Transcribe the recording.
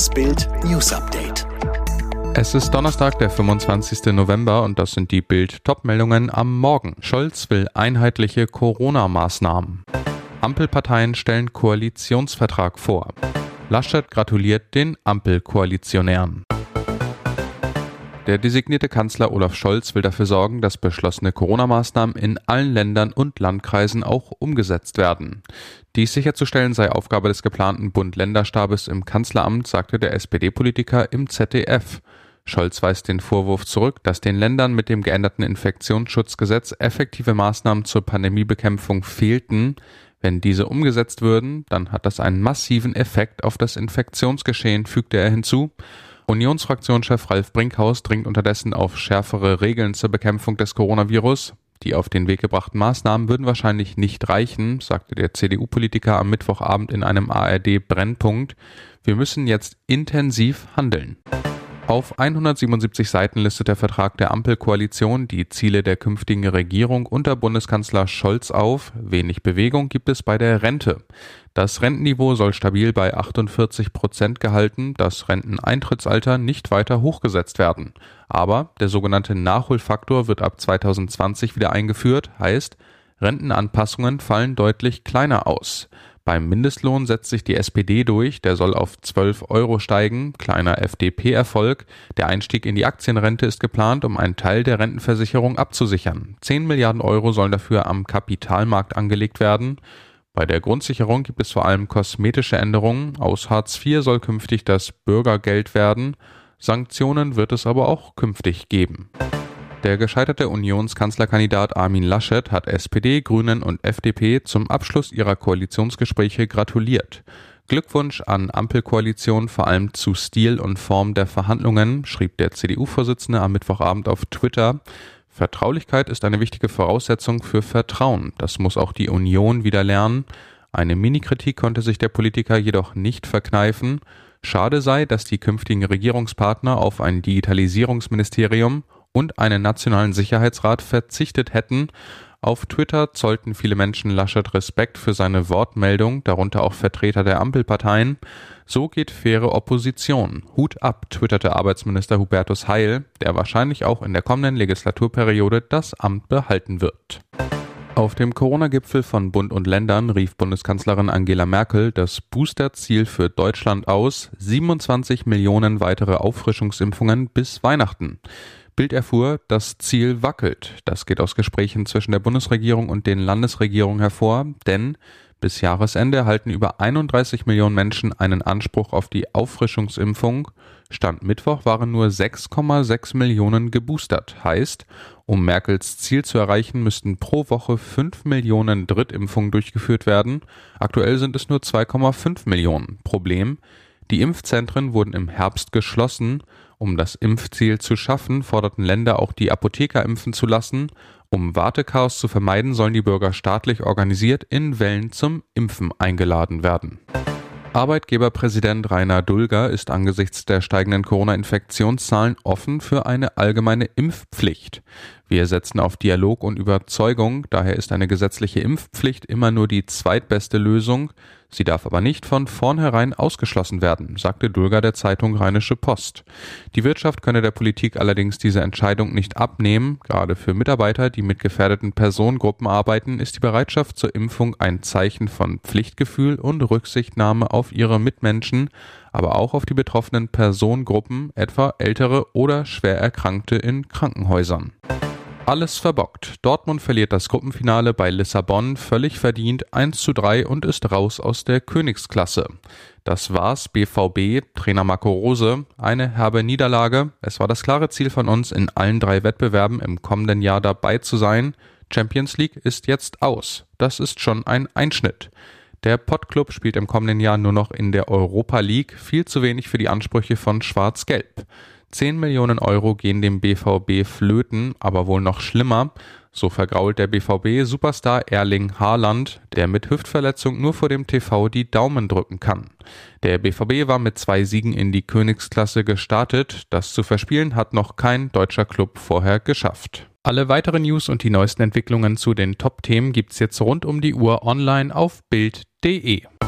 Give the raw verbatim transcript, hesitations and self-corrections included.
Das Bild News Update. Es ist Donnerstag, der fünfundzwanzigster November und das sind die Bild-Top-Meldungen am Morgen. Scholz will einheitliche Corona-Maßnahmen. Ampelparteien stellen Koalitionsvertrag vor. Laschet gratuliert den Ampelkoalitionären. Der designierte Kanzler Olaf Scholz will dafür sorgen, dass beschlossene Corona-Maßnahmen in allen Ländern und Landkreisen auch umgesetzt werden. Dies sicherzustellen sei Aufgabe des geplanten Bund-Länder-Stabes im Kanzleramt, sagte der S P D-Politiker im Z D F. Scholz weist den Vorwurf zurück, dass den Ländern mit dem geänderten Infektionsschutzgesetz effektive Maßnahmen zur Pandemiebekämpfung fehlten. Wenn diese umgesetzt würden, dann hat das einen massiven Effekt auf das Infektionsgeschehen, fügte er hinzu. Unionsfraktionschef Ralf Brinkhaus dringt unterdessen auf schärfere Regeln zur Bekämpfung des Coronavirus. Die auf den Weg gebrachten Maßnahmen würden wahrscheinlich nicht reichen, sagte der C D U-Politiker am Mittwochabend in einem A R D-Brennpunkt. Wir müssen jetzt intensiv handeln. Auf hundertsiebenundsiebzig Seiten listet der Vertrag der Ampelkoalition die Ziele der künftigen Regierung unter Bundeskanzler Scholz auf. Wenig Bewegung gibt es bei der Rente. Das Rentenniveau soll stabil bei achtundvierzig Prozent gehalten, das Renteneintrittsalter nicht weiter hochgesetzt werden. Aber der sogenannte Nachholfaktor wird ab zweitausendzwanzig wieder eingeführt, heißt, Rentenanpassungen fallen deutlich kleiner aus. Beim Mindestlohn setzt sich die S P D durch, der soll auf zwölf Euro steigen, kleiner F D P-Erfolg. Der Einstieg in die Aktienrente ist geplant, um einen Teil der Rentenversicherung abzusichern. zehn Milliarden Euro sollen dafür am Kapitalmarkt angelegt werden. Bei der Grundsicherung gibt es vor allem kosmetische Änderungen. Aus Hartz vier soll künftig das Bürgergeld werden. Sanktionen wird es aber auch künftig geben. Der gescheiterte Unionskanzlerkandidat Armin Laschet hat S P D, Grünen und F D P zum Abschluss ihrer Koalitionsgespräche gratuliert. Glückwunsch an Ampelkoalition, vor allem zu Stil und Form der Verhandlungen, schrieb der C D U-Vorsitzende am Mittwochabend auf Twitter. Vertraulichkeit ist eine wichtige Voraussetzung für Vertrauen. Das muss auch die Union wieder lernen. Eine Mini-Kritik konnte sich der Politiker jedoch nicht verkneifen. Schade sei, dass die künftigen Regierungspartner auf ein Digitalisierungsministerium und einen nationalen Sicherheitsrat verzichtet hätten. Auf Twitter zollten viele Menschen Laschet Respekt für seine Wortmeldung, darunter auch Vertreter der Ampelparteien. So geht faire Opposition. Hut ab, twitterte Arbeitsminister Hubertus Heil, der wahrscheinlich auch in der kommenden Legislaturperiode das Amt behalten wird. Auf dem Corona-Gipfel von Bund und Ländern rief Bundeskanzlerin Angela Merkel das Booster-Ziel für Deutschland aus, siebenundzwanzig Millionen weitere Auffrischungsimpfungen bis Weihnachten. Bild erfuhr, das Ziel wackelt. Das geht aus Gesprächen zwischen der Bundesregierung und den Landesregierungen hervor, denn bis Jahresende erhalten über einunddreißig Millionen Menschen einen Anspruch auf die Auffrischungsimpfung. Stand Mittwoch waren nur sechs Komma sechs Millionen geboostert. Heißt, um Merkels Ziel zu erreichen, müssten pro Woche fünf Millionen Drittimpfungen durchgeführt werden. Aktuell sind es nur zwei Komma fünf Millionen. Problem: Die Impfzentren wurden im Herbst geschlossen. Um das Impfziel zu schaffen, forderten Länder auch die Apotheker impfen zu lassen. Um Wartechaos zu vermeiden, sollen die Bürger staatlich organisiert in Wellen zum Impfen eingeladen werden. Arbeitgeberpräsident Rainer Dulger ist angesichts der steigenden Corona-Infektionszahlen offen für eine allgemeine Impfpflicht. Wir setzen auf Dialog und Überzeugung, daher ist eine gesetzliche Impfpflicht immer nur die zweitbeste Lösung. Sie darf aber nicht von vornherein ausgeschlossen werden, sagte Dulger der Zeitung Rheinische Post. Die Wirtschaft könne der Politik allerdings diese Entscheidung nicht abnehmen. Gerade für Mitarbeiter, die mit gefährdeten Personengruppen arbeiten, ist die Bereitschaft zur Impfung ein Zeichen von Pflichtgefühl und Rücksichtnahme auf ihre Mitmenschen, aber auch auf die betroffenen Personengruppen, etwa Ältere oder Schwererkrankte in Krankenhäusern. Alles verbockt. Dortmund verliert das Gruppenfinale bei Lissabon völlig verdient eins zu drei und ist raus aus der Königsklasse. Das war's, B V B, Trainer Marco Rose, eine herbe Niederlage. Es war das klare Ziel von uns, in allen drei Wettbewerben im kommenden Jahr dabei zu sein. Champions League ist jetzt aus. Das ist schon ein Einschnitt. Der Pottclub spielt im kommenden Jahr nur noch in der Europa League, viel zu wenig für die Ansprüche von Schwarz-Gelb. zehn Millionen Euro gehen dem B V B flöten, aber wohl noch schlimmer. So vergrault der B V B-Superstar Erling Haaland, der mit Hüftverletzung nur vor dem T V die Daumen drücken kann. Der B V B war mit zwei Siegen in die Königsklasse gestartet. Das zu verspielen hat noch kein deutscher Club vorher geschafft. Alle weiteren News und die neuesten Entwicklungen zu den Top-Themen gibt's jetzt rund um die Uhr online auf Bild punkt de.